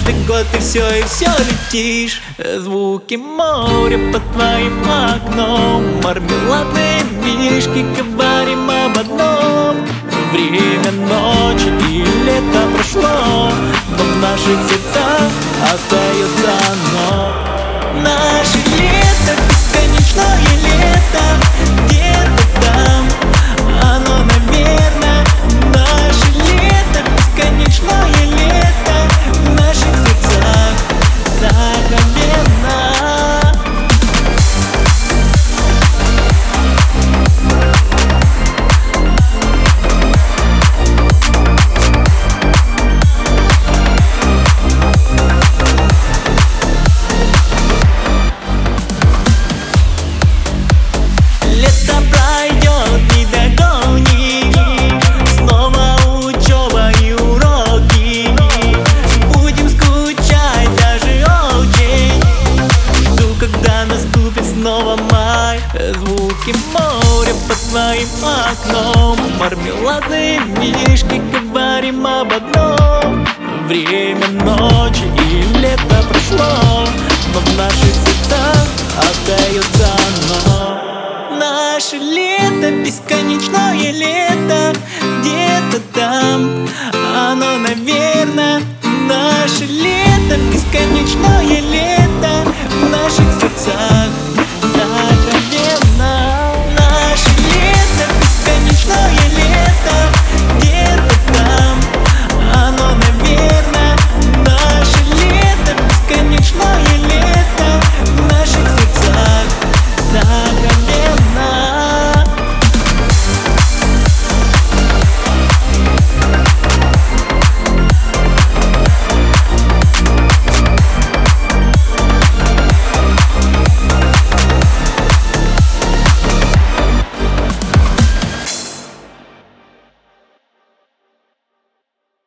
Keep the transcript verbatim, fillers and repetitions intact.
каждый год и все, и все летишь. Звуки моря под твоим окном, мармеладные мишки, говорим об одном. Время ночи и лето прошло, но в наших сердцах остается оно. Наше лето, бесконечное лето, где-то там оно, наверное. Наше лето, бесконечное лето, в наших сердцах сокровенно. Снова май, звуки моря под твоим окном, мармеладные мишки, говорим об одном. Время